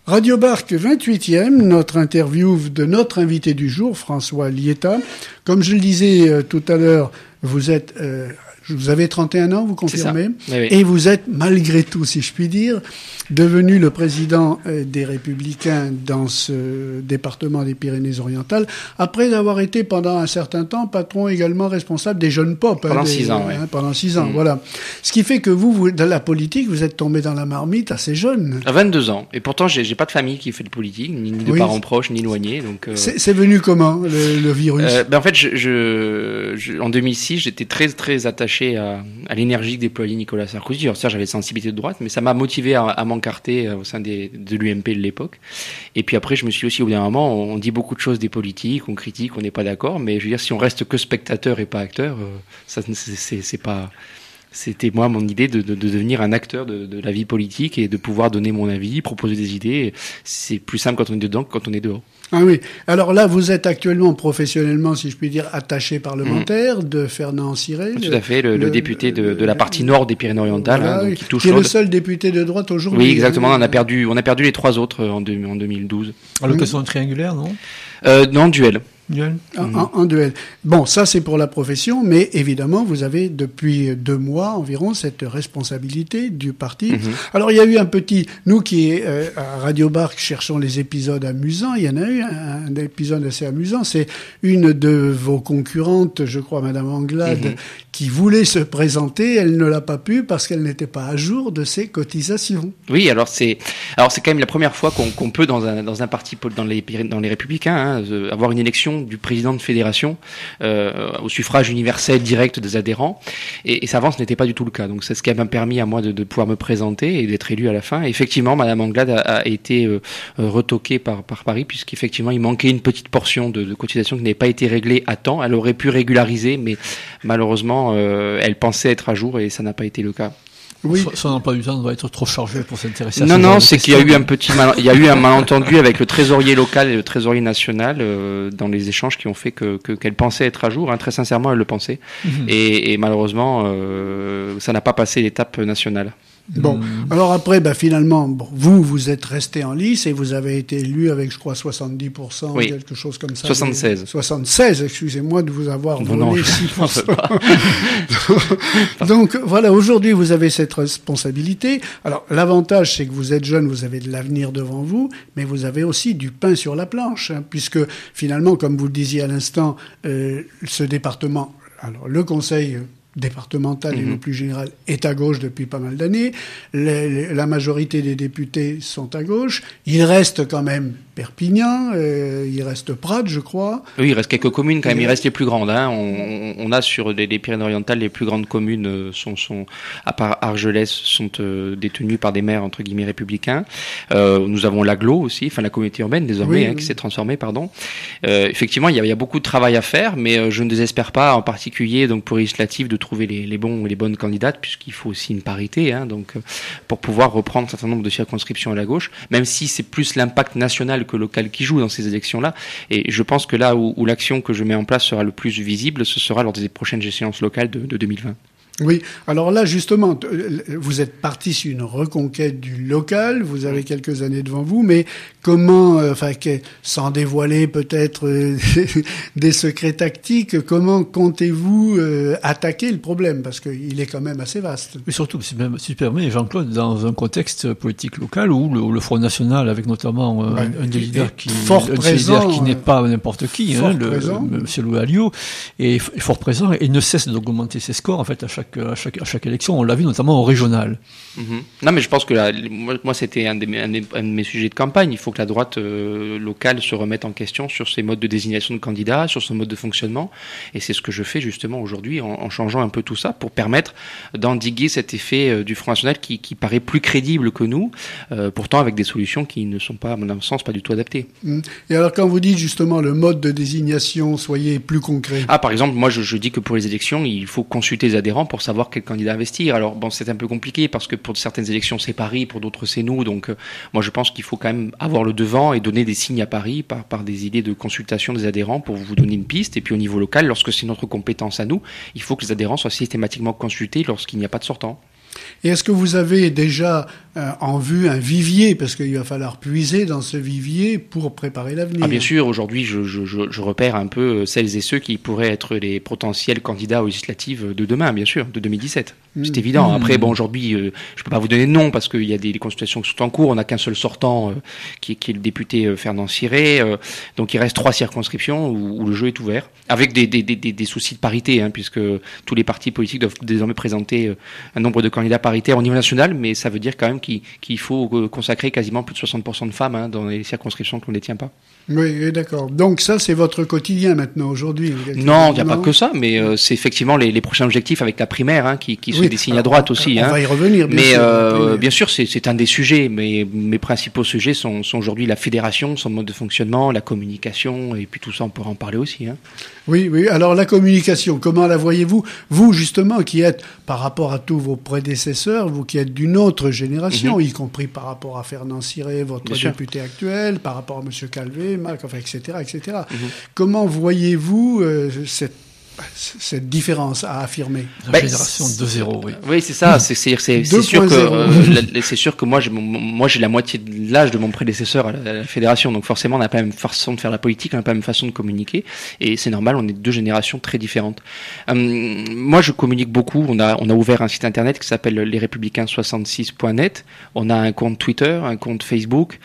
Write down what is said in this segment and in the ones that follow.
Radio Barque 28e, notre interview de notre invité du jour, François Lietta. Comme je le disais tout à l'heure, vous avez 31 ans, vous confirmez? C'est ça. Oui. Et vous êtes, malgré tout, si je puis dire, devenu le président des Républicains dans ce département des Pyrénées-Orientales, après avoir été pendant un certain temps patron également responsable des Jeunes Pop. Pendant 6 ans, oui. Pendant 6 ans, voilà. Ce qui fait que vous, dans la politique, vous êtes tombé dans la marmite assez jeune. À 22 ans. Et pourtant, j'ai pas de famille qui fait de politique, ni de parents proches, ni éloignés. Donc, C'est venu comment, le virus? En fait, en 2006, j'étais très, très attaché à l'énergie que déployait Nicolas Sarkozy. Alors, ça, j'avais sensibilité de droite, mais ça m'a motivé à m'encarter au sein de l'UMP de l'époque. Et puis après, je me suis aussi, au bout d'un moment, on dit beaucoup de choses des politiques, on critique, on n'est pas d'accord, mais je veux dire, si on reste que spectateur et pas acteur, ça, c'est pas... C'était moi mon idée de devenir un acteur de la vie politique et de pouvoir donner mon avis, proposer des idées. C'est plus simple quand on est dedans que quand on est dehors. Ah oui. Alors là, vous êtes actuellement professionnellement, si je puis dire, attaché parlementaire de Fernand Ciré. Tout à fait, le député de la partie nord des Pyrénées-Orientales, voilà, donc, qui touche qui est le seul député de droite aujourd'hui. Oui, exactement. On a perdu les 3 autres en 2012. À l'occasion d'un triangulaire, non? Non, duel. En duel. Bon, ça c'est pour la profession, mais évidemment vous avez depuis 2 mois environ cette responsabilité du parti. Alors il y a eu nous qui à Radio Barque cherchons les épisodes amusants, il y en a eu un épisode assez amusant, c'est une de vos concurrentes, je crois Madame Anglade, qui voulait se présenter, elle ne l'a pas pu parce qu'elle n'était pas à jour de ses cotisations. Oui, alors c'est quand même la première fois qu'on peut dans un parti dans les Républicains avoir une élection du président de fédération au suffrage universel direct des adhérents, et ça avant ce n'était pas du tout le cas. Donc c'est ce qui m'a permis à moi de pouvoir me présenter et d'être élu à la fin. Et effectivement, Madame Anglade a été retoquée par Paris, puisqu'effectivement il manquait une petite portion de cotisation qui n'avait pas été réglée à temps. Elle aurait pu régulariser, mais malheureusement elle pensait être à jour et ça n'a pas été le cas. Oui. Son emploi du temps doit être trop chargé pour s'intéresser à Non, c'est qu'il y a eu un malentendu avec le trésorier local et le trésorier national dans les échanges qui ont fait qu'elle pensait être à jour. Très sincèrement, elle le pensait. Et malheureusement, ça n'a pas passé l'étape nationale. Bon, alors après, finalement, vous êtes resté en lice et vous avez été élu avec, je crois, 70%, oui. Quelque chose comme ça. 76. 76, excusez-moi de vous avoir volé 6%. Pas. Donc, voilà, aujourd'hui, vous avez cette responsabilité. Alors, l'avantage, c'est que vous êtes jeune, vous avez de l'avenir devant vous, mais vous avez aussi du pain sur la planche, puisque, finalement, comme vous le disiez à l'instant, ce département, alors, le conseil départemental et le plus général est à gauche depuis pas mal d'années. La majorité des députés sont à gauche. Il reste quand même Perpignan, il reste Prades, je crois. Oui, il reste quelques communes quand même, il reste les plus grandes. On a sur les Pyrénées-Orientales, les plus grandes communes sont à part Argelès, sont détenues par des maires entre guillemets républicains. Nous avons l'Aglo aussi, la communauté urbaine désormais, qui s'est transformée, pardon. Effectivement, il y a beaucoup de travail à faire, mais je ne désespère pas, en particulier donc pour les législatives, de trouver les bons et les bonnes candidates, puisqu'il faut aussi une parité, donc pour pouvoir reprendre un certain nombre de circonscriptions à la gauche, même si c'est plus l'impact national que local qui joue dans ces élections-là. Et je pense que là où l'action que je mets en place sera le plus visible, ce sera lors des prochaines échéances locales de 2020. Oui, alors là justement, vous êtes parti sur une reconquête du local, vous avez quelques années devant vous, mais comment, sans dévoiler peut-être des secrets tactiques, comment comptez-vous attaquer le problème? Parce qu'il est quand même assez vaste. Mais surtout, si tu permets, Jean-Claude, dans un contexte politique local où le Front National, avec notamment un des leaders qui n'est pas n'importe qui, Monsieur Louis Alliot, est fort présent et ne cesse d'augmenter ses scores en fait à chaque élection. On l'a vu notamment au régional. Non, mais je pense que moi c'était un de mes sujets de campagne. Il faut que la droite locale se remette en question sur ses modes de désignation de candidats, sur son mode de fonctionnement. Et c'est ce que je fais justement aujourd'hui en changeant un peu tout ça pour permettre d'endiguer cet effet du Front National qui paraît plus crédible que nous, pourtant avec des solutions qui ne sont pas, à mon sens, pas du tout adaptées. Et alors quand vous dites justement le mode de désignation, soyez plus concret. Par exemple, moi je dis que pour les élections, il faut consulter les adhérents pour savoir quel candidat investir. Alors c'est un peu compliqué parce que pour certaines élections c'est Paris, pour d'autres c'est nous. Donc moi je pense qu'il faut quand même avoir le devant et donner des signes à Paris par des idées de consultation des adhérents pour vous donner une piste. Et puis au niveau local, lorsque c'est notre compétence à nous, il faut que les adhérents soient systématiquement consultés lorsqu'il n'y a pas de sortant. Et est-ce que vous avez déjà en vue un vivier, parce qu'il va falloir puiser dans ce vivier pour préparer l'avenir. Ah bien sûr, aujourd'hui je repère un peu celles et ceux qui pourraient être les potentiels candidats aux législatives de demain, bien sûr, de 2017. C'est évident. Après, aujourd'hui, je peux pas vous donner de nom parce qu'il y a des consultations qui sont en cours. On n'a qu'un seul sortant qui est le député Fernand Siré. Donc il reste 3 circonscriptions où le jeu est ouvert, avec des soucis de parité, puisque tous les partis politiques doivent désormais présenter un nombre de candidats paritaires au niveau national, mais ça veut dire quand même qu'il faut consacrer quasiment plus de 60% de femmes dans les circonscriptions que l'on ne détient pas. Oui, d'accord. Donc ça, c'est votre quotidien maintenant, aujourd'hui. Non, il n'y a pas que ça, mais c'est effectivement les prochains objectifs avec la primaire qui se dessinent à droite aussi. On va y revenir, bien sûr. Mais bien sûr, c'est un des sujets, mais mes principaux sujets sont aujourd'hui la fédération, son mode de fonctionnement, la communication, et puis tout ça, on pourra en parler aussi. Oui. Alors la communication, comment la voyez-vous? Vous, justement, qui êtes, par rapport à tous vos prédécesseurs, vous qui êtes d'une autre génération, y compris par rapport à Fernand Siré, votre député actuel, par rapport à M. Calvé, etc. Comment voyez-vous cette différence à affirmer? La génération 2.0, oui. Oui, c'est ça. C'est sûr que c'est sûr que moi j'ai la moitié de l'âge de mon prédécesseur à la fédération, donc forcément on n'a pas la même façon de faire la politique, on n'a pas la même façon de communiquer, et c'est normal. On est 2 générations très différentes. Moi, je communique beaucoup. On a ouvert un site internet qui s'appelle lesrépublicains66.net. On a un compte Twitter, un compte Facebook,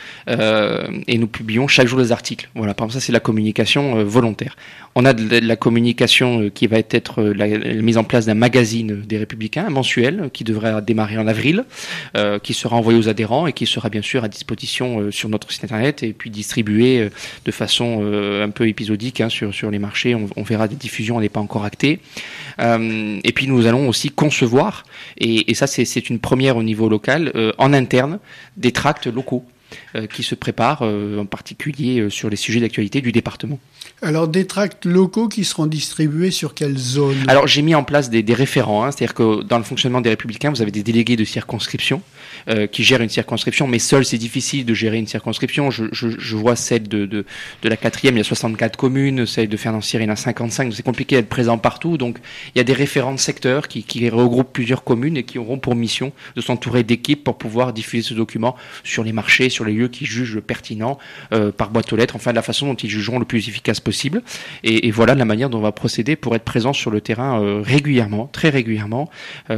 et nous publions chaque jour des articles. Voilà. Par exemple, ça c'est la communication volontaire. On a de la communication qui va être la mise en place d'un magazine des Républicains mensuel qui devrait démarrer en avril, qui sera envoyé aux adhérents et qui sera bien sûr à disposition sur notre site internet et puis distribué de façon un peu épisodique sur les marchés. On verra des diffusions, on n'est pas encore acté. Et puis nous allons aussi concevoir, et ça c'est une première au niveau local, en interne, des tracts locaux qui se préparent en particulier sur les sujets d'actualité du département. Alors, des tracts locaux qui seront distribués sur quelle zone? Alors, j'ai mis en place des référents, c'est-à-dire que dans le fonctionnement des Républicains, vous avez des délégués de circonscription qui gèrent une circonscription, mais seul c'est difficile de gérer une circonscription. Je vois celle de la 4e, il y a 64 communes, celle de Fernand Siré, il y en a 55, donc c'est compliqué d'être présent partout. Donc, il y a des référents de secteur qui regroupent plusieurs communes et qui auront pour mission de s'entourer d'équipes pour pouvoir diffuser ce document sur les marchés, sur les lieux qu'ils jugent pertinents, par boîte aux lettres, enfin de la façon dont ils jugeront le plus efficace possible. Et voilà la manière dont on va procéder pour être présent sur le terrain régulièrement, très régulièrement,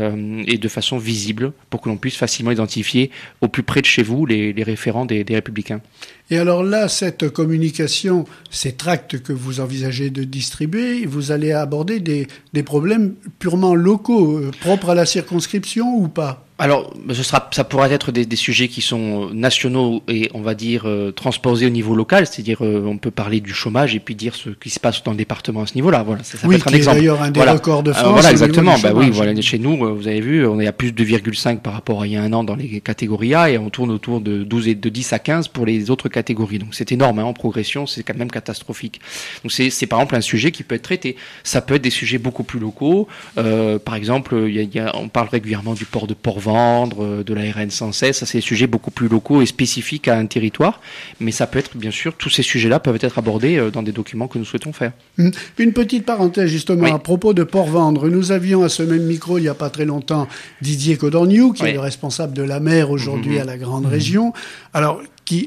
et de façon visible, pour que l'on puisse facilement identifier au plus près de chez vous les référents des Républicains. Et alors là, cette communication, ces tracts que vous envisagez de distribuer, vous allez aborder des problèmes purement locaux, propres à la circonscription ou pas? Alors, ça pourrait être des sujets qui sont nationaux et, on va dire, transposés au niveau local, c'est-à-dire on peut parler du chômage et puis dire ce qui se passe dans le département à ce niveau-là. Voilà, ça peut être un exemple. Oui, d'ailleurs un des records de France. Voilà, exactement. Chez nous, vous avez vu, on est à plus de 2,5 par rapport à il y a un an dans les catégories A et on tourne autour de 10 à 15 pour les autres catégories. Donc c'est énorme, en progression, c'est quand même catastrophique. Donc c'est par exemple un sujet qui peut être traité. Ça peut être des sujets beaucoup plus locaux. Par exemple, on parle régulièrement du port de Port-Ventre, de la RN 116, ça c'est des sujets beaucoup plus locaux et spécifiques à un territoire, mais ça peut être, bien sûr, tous ces sujets-là peuvent être abordés dans des documents que nous souhaitons faire. Une petite parenthèse justement à propos de Port-Ventre. Nous avions à ce même micro, il n'y a pas très longtemps, Didier Codorniou, qui est le responsable de la mer aujourd'hui à la grande région. Alors,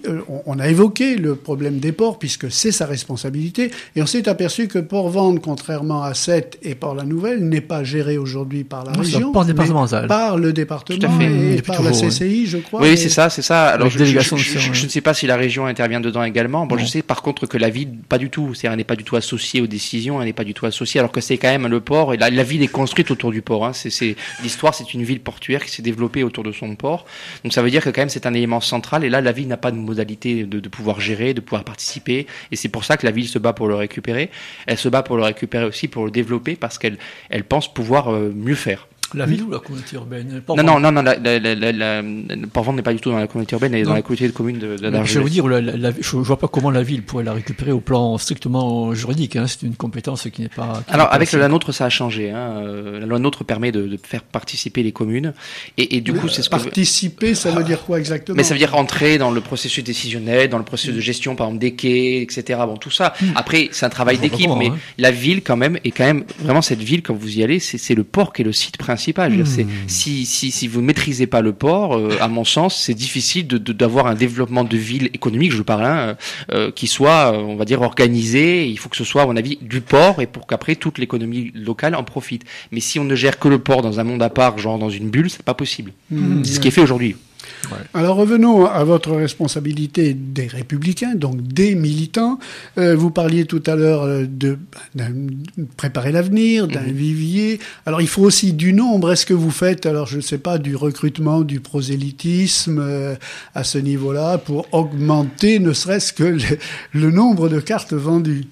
on a évoqué le problème des ports, puisque c'est sa responsabilité, et on s'est aperçu que Port-Ventre, contrairement à Sète et Port-la-Nouvelle, n'est pas géré aujourd'hui par la région, mais par le département et par la CCI, je crois. Oui, c'est ça. Alors, je ne sais pas si la région intervient dedans également. Bon, je sais par contre que la ville, pas du tout. C'est-à-dire, elle n'est pas du tout associée aux décisions, elle n'est pas du tout associée, alors que c'est quand même le port, et la ville est construite autour du port. L'histoire, c'est une ville portuaire qui s'est développée autour de son port. Donc ça veut dire que quand même c'est un élément central, et là, la ville n'a pas de modalité de pouvoir gérer, de pouvoir participer, et c'est pour ça que la ville se bat pour le récupérer. Elle se bat pour le récupérer aussi pour le développer, parce qu'elle pense pouvoir mieux faire. La ville ou la communauté urbaine? Non, Port-Ventre n'est pas du tout dans la communauté urbaine, elle est dans la communauté de communes d'Argelès. Je veux dire, je vois pas comment la ville pourrait la récupérer au plan strictement juridique. C'est une compétence qui n'est pas... Alors, avec la loi NOTRe, ça a changé. La loi NOTRe permet de faire participer les communes. Et du coup, c'est ce que... Participer, ça veut dire quoi exactement? Mais ça veut dire entrer dans le processus décisionnel, dans le processus de gestion, par exemple, des quais, etc. Bon, tout ça. Après, c'est un travail d'équipe, mais la ville, quand même, vraiment cette ville, quand vous y allez, c'est le port qui est le site principal principal. Je veux dire, si vous ne maîtrisez pas le port, à mon sens, c'est difficile d'avoir un développement de ville économique, je parle, qui soit, on va dire, organisé. Il faut que ce soit, à mon avis, du port et pour qu'après toute l'économie locale en profite. Mais si on ne gère que le port dans un monde à part, genre dans une bulle, c'est pas possible. C'est ce qui est fait aujourd'hui. Ouais. Alors revenons à votre responsabilité des Républicains, donc des militants. Vous parliez tout à l'heure de préparer l'avenir, d'un vivier. Alors il faut aussi du nombre. Est-ce que vous faites, alors je ne sais pas, du recrutement, du prosélytisme à ce niveau-là pour augmenter ne serait-ce que le nombre de cartes vendues?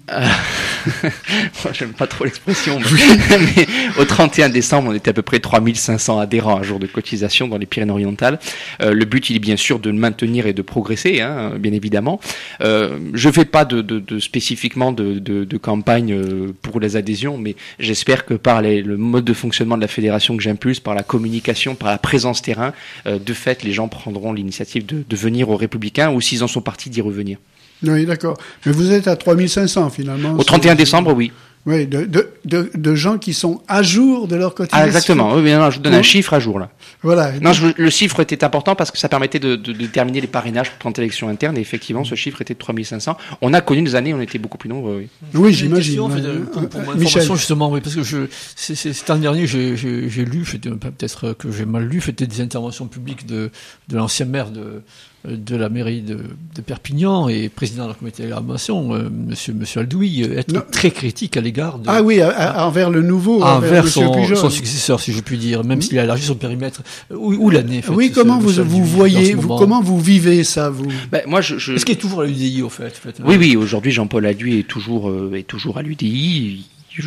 Moi, j'aime pas trop l'expression, mais au 31 décembre, on était à peu près 3500 adhérents à jour de cotisation dans les Pyrénées-Orientales. Le but, il est bien sûr de le maintenir et de progresser, bien évidemment. Je fais pas spécifiquement de campagne pour les adhésions, mais j'espère que par le mode de fonctionnement de la fédération que j'impulse, par la communication, par la présence terrain, de fait, les gens prendront l'initiative de venir aux Républicains ou s'ils en sont partis d'y revenir. Oui, d'accord. Mais vous êtes à 3500 finalement. Au 31 décembre, oui. Oui, de gens qui sont à jour de leur cotisation. Ah, exactement. Oui, non, je vous donne un chiffre à jour, là. Voilà. Non, le chiffre était important parce que ça permettait de déterminer les parrainages pour 30 élections internes. Et effectivement, ce chiffre était de 3500. On a connu des années où on était beaucoup plus nombreux, oui. Oui, j'imagine. Pour mon information, justement, oui, parce que cet an dernier, j'ai lu, peut-être que j'ai mal lu, c'était des interventions publiques de l'ancien maire de la mairie de Perpignan et président de la comité d'agglomération, monsieur Aldouy, être très critique à l'égard de... Ah oui, envers le nouveau, envers son successeur, si je puis dire, même s'il a élargi son périmètre, ou l'année. En fait, oui, comment vous voyez, comment vous vivez ça, vous? Moi, Est-ce qu'il est toujours à l'UDI, au fait? Oui, aujourd'hui, Jean-Paul Aldouy est toujours à l'UDI.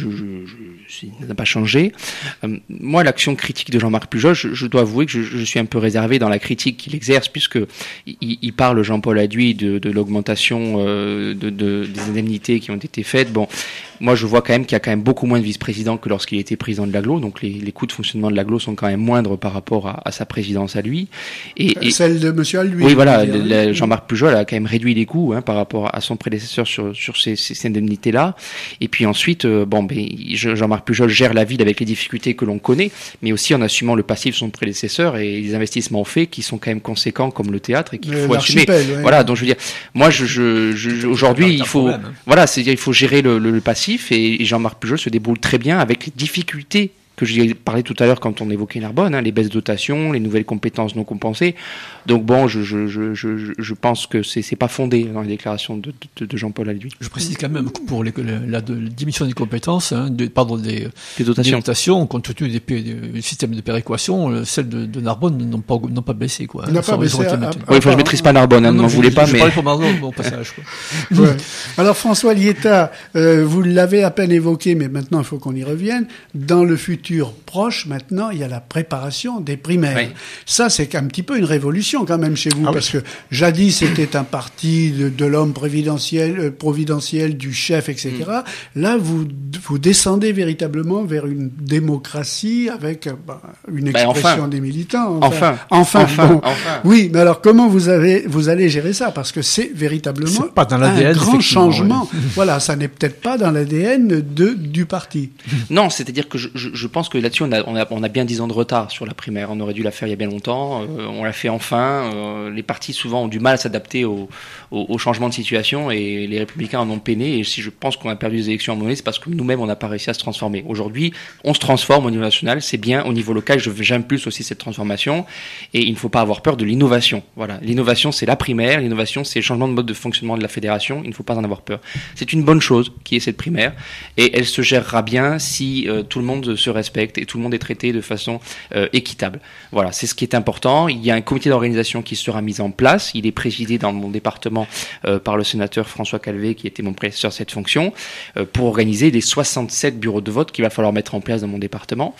Ça n'a pas changé. Moi, l'action critique de Jean-Marc Pujol, je dois avouer que je suis un peu réservé dans la critique qu'il exerce, puisque il parle, Jean-Paul Aldouy, de l'augmentation des indemnités qui ont été faites. Bon, moi, je vois quand même qu'il y a quand même beaucoup moins de vice-présidents que lorsqu'il était président de l'Agglo, donc les coûts de fonctionnement de l'Agglo sont quand même moindres par rapport à sa présidence à lui. Et celle de monsieur Aldouy. Oui, voilà, Jean-Marc Pujol a quand même réduit les coûts par rapport à son prédécesseur sur ces indemnités-là. Et puis ensuite, Jean-Marc Pujol gère la ville avec les difficultés que l'on connaît, mais aussi en assumant le passif de son prédécesseur et les investissements faits qui sont quand même conséquents, comme le théâtre, et qu'il faut assumer. Ouais. Voilà, donc je veux dire, moi, aujourd'hui, il faut, c'est-à-dire, il faut gérer le passif, et Jean-Marc Pujol se débrouille très bien avec les difficultés que j'ai parlé tout à l'heure quand on évoquait Narbonne, les baisses de dotation, les nouvelles compétences non compensées. Donc bon, je pense que c'est pas fondé dans les déclarations de Jean-Paul Aldouy. Je précise quand même que pour la diminution des compétences, des dotations, compte tenu du système de péréquation, celles de Narbonne n'ont pas baissé, quoi. N'a pas baissé. Oui, je maîtrise pas Narbonne, n'en voulez pas, mais. Je parlais pour Narbonne, au passage, quoi. Ouais. Alors François Lietta, vous l'avez à peine évoqué, mais maintenant il faut qu'on y revienne. Dans le futur proche, maintenant, il y a la préparation des primaires. Oui. Ça, c'est un petit peu une révolution quand même chez vous, parce que jadis, c'était un parti de l'homme providentiel, du chef, etc. Là, vous descendez véritablement vers une démocratie avec une expression des militants. Enfin. Oui, mais alors comment vous allez gérer ça? Parce que c'est véritablement pas dans l'ADN, un grand changement. Oui. Voilà, ça n'est peut-être pas dans l'ADN du parti. Non, c'est-à-dire que je pense que là-dessus, on a bien 10 ans de retard sur la primaire. On aurait dû la faire il y a bien longtemps. On l'a fait enfin. Les partis, souvent, ont du mal à s'adapter au changement de situation, et les Républicains en ont peiné. Et si je pense qu'on a perdu les élections à un moment donné, c'est parce que nous-mêmes, on n'a pas réussi à se transformer. Aujourd'hui, on se transforme au niveau national. C'est bien. Au niveau local, j'impulse aussi cette transformation. Et il ne faut pas avoir peur de l'innovation. Voilà. L'innovation, c'est la primaire. L'innovation, c'est le changement de mode de fonctionnement de la fédération. Il ne faut pas en avoir peur. C'est une bonne chose qui est cette primaire. Et elle se gérera bien si tout le monde se respecte et tout le monde est traité de façon équitable. Voilà, c'est ce qui est important. Il y a un comité d'organisation qui sera mis en place. Il est présidé dans mon département par le sénateur François Calvé, qui était mon prédécesseur à cette fonction, pour organiser les 67 bureaux de vote qu'il va falloir mettre en place dans mon département.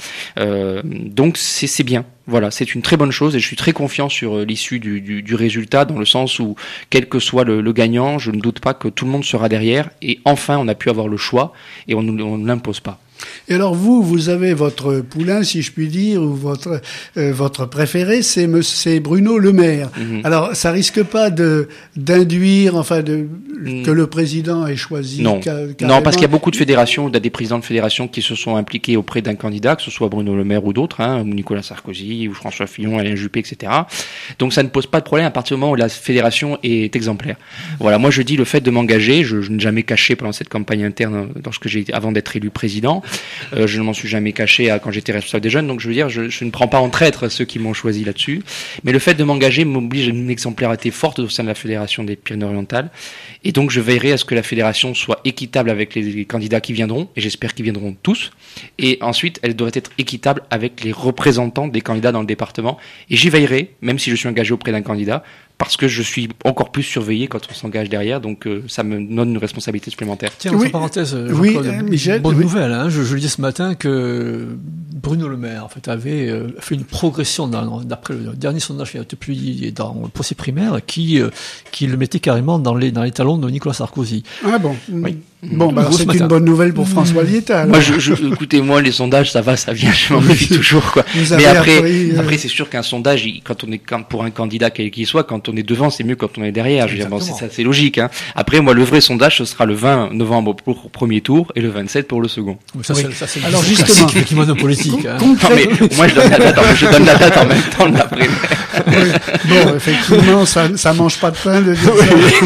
Donc c'est bien. Voilà, c'est une très bonne chose et je suis très confiant sur l'issue du résultat, dans le sens où, quel que soit le gagnant, je ne doute pas que tout le monde sera derrière, et enfin on a pu avoir le choix et on ne l'impose pas. Et alors vous avez votre poulain, si je puis dire, ou votre préféré, c'est Bruno Le Maire. Alors ça risque pas d'induire, que le président ait choisi. Non, parce qu'il y a beaucoup de fédérations, des présidents de fédérations qui se sont impliqués auprès d'un candidat, que ce soit Bruno Le Maire ou d'autres, ou Nicolas Sarkozy, ou François Fillon, Alain Juppé, etc. Donc ça ne pose pas de problème à partir du moment où la fédération est exemplaire. Voilà, moi je dis le fait de m'engager, je n'ai jamais caché pendant cette campagne interne, avant d'être élu président. Je ne m'en suis jamais caché quand j'étais responsable des jeunes, donc je veux dire, je ne prends pas en traître ceux qui m'ont choisi là-dessus. Mais le fait de m'engager m'oblige à une exemplarité forte au sein de la Fédération des Pyrénées-Orientales. Et donc je veillerai à ce que la fédération soit équitable avec les candidats qui viendront, et j'espère qu'ils viendront tous. Et ensuite, elle devrait être équitable avec les représentants des candidats dans le département. Et j'y veillerai, même si je suis engagé auprès d'un candidat, parce que je suis encore plus surveillé quand on s'engage derrière, donc ça me donne une responsabilité supplémentaire. Tiens, entre parenthèses, Michel, bonne nouvelle. Je lisais ce matin que Bruno Le Maire, en fait, avait fait une progression d'après le dernier sondage qui a été publié dans le procès primaire, qui le mettait carrément dans les talons de Nicolas Sarkozy. Ah bon. Oui. Bon, c'est une bonne nouvelle pour François Lietta. Moi, écoutez, les sondages, ça va, ça vient, je m'en méfie toujours, quoi. Mais après, c'est sûr qu'un sondage, quand on est pour un candidat quel qu'il soit, quand on est devant, c'est mieux quand on est derrière. Je veux dire, c'est logique, hein. Après, moi, le vrai sondage, ce sera le 20 novembre pour le premier tour et le 27 pour le second. C'est alors justement, effectivement, nos politiques. Non, mais moi, je donne la date en même temps de la primaire. Bon, effectivement, ça mange pas de pain de dire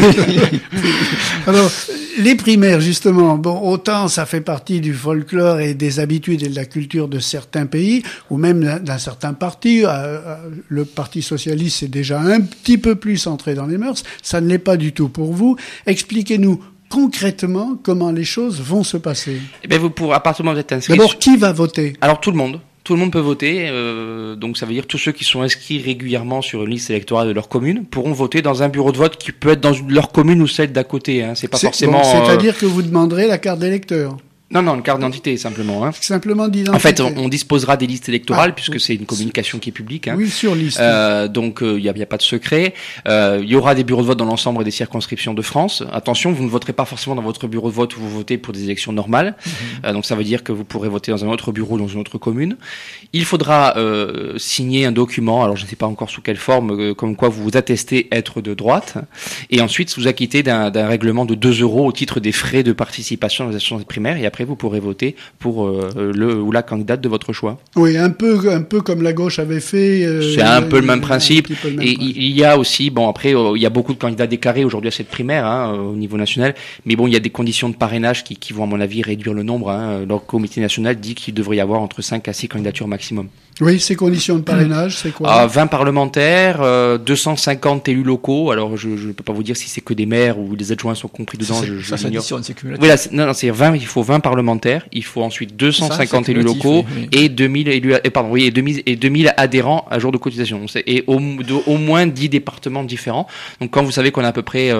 ça. Alors, les primaires, justement, autant ça fait partie du folklore et des habitudes et de la culture de certains pays, ou même d'un certain parti. Le Parti socialiste, c'est déjà un petit peu plus entré dans les mœurs. Ça ne l'est pas du tout pour vous. Expliquez-nous concrètement comment les choses vont se passer. Eh bien, à partir du moment où vous êtes inscrit... D'abord, qui va voter ? Alors, tout le monde. Tout le monde peut voter, donc ça veut dire tous ceux qui sont inscrits régulièrement sur une liste électorale de leur commune pourront voter dans un bureau de vote qui peut être dans leur commune ou celle d'à côté. C'est pas forcément. C'est-à-dire que vous demanderez la carte d'électeur. Non, une carte d'identité, simplement. Simplement d'identité. En fait, on disposera des listes électorales, puisque c'est une communication qui est publique. Oui, sur liste. Donc, il y a pas de secret. Il y aura des bureaux de vote dans l'ensemble des circonscriptions de France. Attention, vous ne voterez pas forcément dans votre bureau de vote où vous votez pour des élections normales. Donc, ça veut dire que vous pourrez voter dans un autre bureau, dans une autre commune. Il faudra signer un document, alors je ne sais pas encore sous quelle forme, comme quoi vous vous attestez être de droite. Et ensuite, vous acquittez d'un règlement de 2 € au titre des frais de participation aux élections primaires. Et après, vous pourrez voter pour le ou la candidate de votre choix. Oui, un peu comme la gauche avait fait. C'est un peu le même principe. Et il y a aussi, après, il y a beaucoup de candidats déclarés aujourd'hui à cette primaire, au niveau national. Mais il y a des conditions de parrainage qui vont, à mon avis, réduire le nombre. Le comité national dit qu'il devrait y avoir entre 5 à 6 candidatures maximum. Oui, ces conditions de parrainage, c'est quoi ? 20 parlementaires, 250 élus locaux. Alors, je ne peux pas vous dire si c'est que des maires ou des adjoints sont compris dedans. C'est addition, c'est cumulatif. Oui, c'est 20. Il faut 20 parlementaires. Il faut ensuite 250 élus locaux et 2000 élus. Et 2000 adhérents à jour de cotisation. Et au moins 10 départements différents. Donc, quand vous savez qu'on a à peu près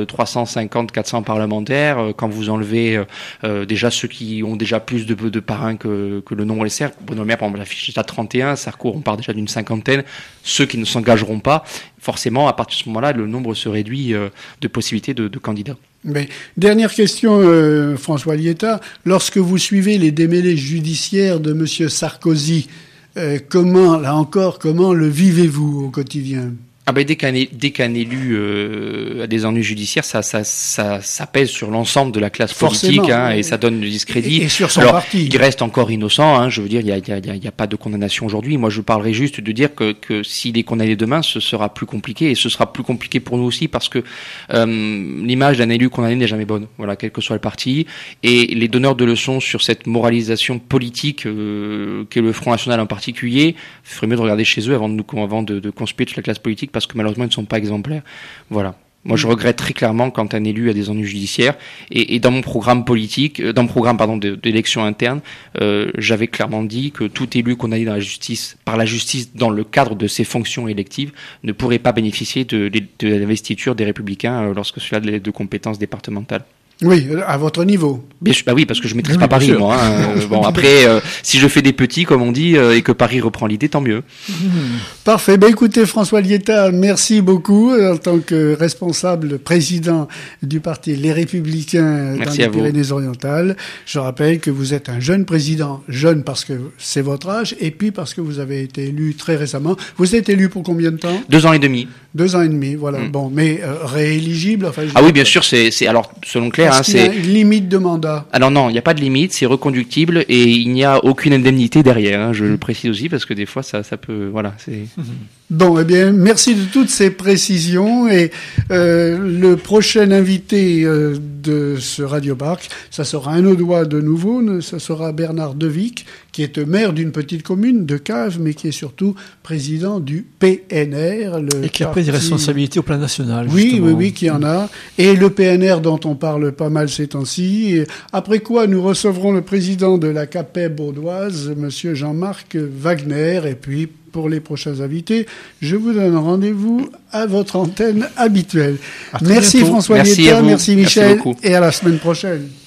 350-400 parlementaires, quand vous enlevez déjà ceux qui ont déjà plus de parrains que le nombre nécessaire. Bruno Le Maire, par exemple, l'affiche est à 31. Sarko, on part déjà d'une 50aine. Ceux qui ne s'engageront pas, forcément, à partir de ce moment-là, le nombre se réduit de possibilités de candidats. Mais, dernière question, François Lietta. Lorsque vous suivez les démêlés judiciaires de Monsieur Sarkozy, comment le vivez-vous au quotidien ? Dès qu'un élu a des ennuis judiciaires, ça pèse sur l'ensemble de la classe politique, et ça donne du discrédit. Et sur son parti. Il reste encore innocent, je veux dire, il y a pas de condamnation aujourd'hui. Moi, je parlerai juste de dire que s'il est condamné demain, ce sera plus compliqué, et ce sera plus compliqué pour nous aussi parce que l'image d'un élu condamné n'est jamais bonne. Voilà, quel que soit le parti. Et les donneurs de leçons sur cette moralisation politique qu'est le Front National en particulier, il ferait mieux de regarder chez eux avant de conspuer toute la classe politique, parce que malheureusement ils ne sont pas exemplaires. Voilà. Moi, je regrette très clairement quand un élu a des ennuis judiciaires. Et dans mon programme politique, d'élection interne, j'avais clairement dit que tout élu condamné par la justice dans le cadre de ses fonctions électives ne pourrait pas bénéficier de l'investiture des Républicains lorsque cela a de compétences départementales. Oui, à votre niveau. Bah oui, parce que je maîtrise pas Paris, moi. Bon, après, si je fais des petits, comme on dit, et que Paris reprend l'idée, tant mieux. Parfait. Écoutez, François Lietta, merci beaucoup en tant que responsable président du parti Les Républicains dans les Pyrénées-Orientales. Je rappelle que vous êtes un jeune président, jeune parce que c'est votre âge, et puis parce que vous avez été élu très récemment. Vous êtes élu pour combien de temps? 2 ans et demi. 2 ans et demi, voilà. Bon, mais rééligible. Enfin, oui, bien sûr. C'est alors selon Claire, c'est. Il y a une limite de mandat. Alors non, il n'y a pas de limite, c'est reconductible et il n'y a aucune indemnité derrière. Je le précise aussi parce que des fois ça peut, voilà, c'est. Bon, eh bien, merci de toutes ces précisions et le prochain invité de ce Radio Parc, ça sera un Audois de nouveau, ça sera Bernard Devic, qui est maire d'une petite commune de Caves, mais qui est surtout président du PNR. Et qui a pris des responsabilités au plan national. Oui, qui en a. Et le PNR dont on parle pas mal ces temps-ci. Et après quoi, nous recevrons le président de la CAPEB audoise, monsieur Jean-Marc Wagner, et puis pour les prochains invités, je vous donne rendez-vous à votre antenne habituelle. Merci François Lietta, merci Michel, et à la semaine prochaine.